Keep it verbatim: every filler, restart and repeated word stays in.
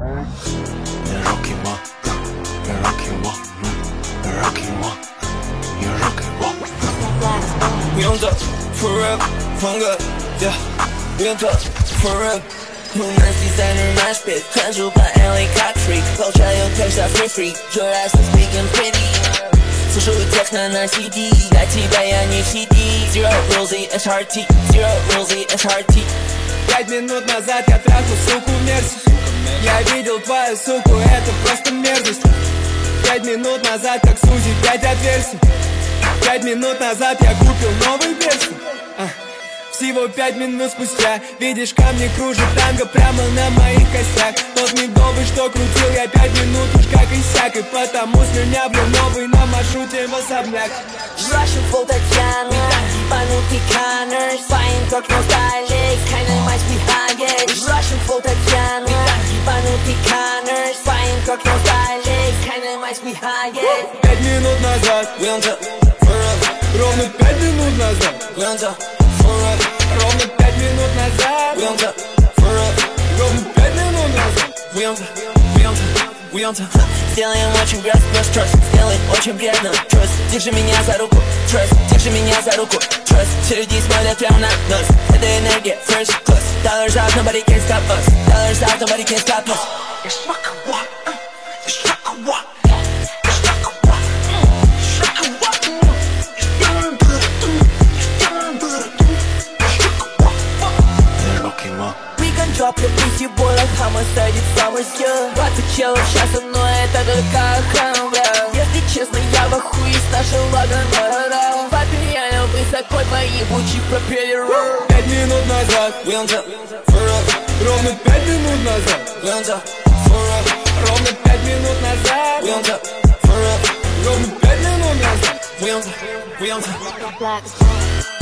You're rocking one, you're rocking one, you're rocking one, you're rocking one. We on top forever, hunger, yeah. We on top forever. У нас дизайнер наш спит, хожу по Л А как фрик. Получаю кэш за фри-фри, жура со speaking pretty. Слушаю техно на си ди, для тебя я не в сети. Zero Rosie, эс ар ти, Zero Rosie, эс ар ти. Пять минут назад я трахал суку Мерси. Я видел твою суку, это просто мерзость. Пять минут назад, как Сузи, пять отверстий. Пять минут назад я купил новый версий. а. Всего пять минут спустя видишь, камни кружат танго прямо на моих костях. Тот медовый, что крутил я пять минут уж как иссяк. И потому с меня блин новый на маршруте в особняк. Russian full Татьяна, ебанутый Коннорс. Файн как на стайле, kinda might be high. Russian full Татьяна, ебанутый Коннорс. Файн как на стайле, kinda might be high. Пять минут назад, We on top forever. ровно пять минут назад, We on top forever. ровно пять минут назад, We on top forever. ровно пять минут назад. We on top, we on top, we on top. Сделаем очень грязь, без trust. Сделаем очень приятно, trust. Держи меня за руку, trust. Держи меня за руку, trust. Все люди смотрят прямо на нас. Это энергия, first class. Dollars out, nobody can stop us. Dollars out, nobody can stop us. It's like a what? It's like a what? Drop the beat, you boy, like homicide, it's flowers, yeah. двадцать челов сейчас, но это только охрана, бля. Если честно, я в охуе с нашей лаганой. Папе реально высоко мои лучи пропеллеры. Пять минут назад, We on top forever. ровно пять минут назад, We on top forever. ровно пять минут назад, We on top forever. ровно пять минут назад. We on top, we on top. Black.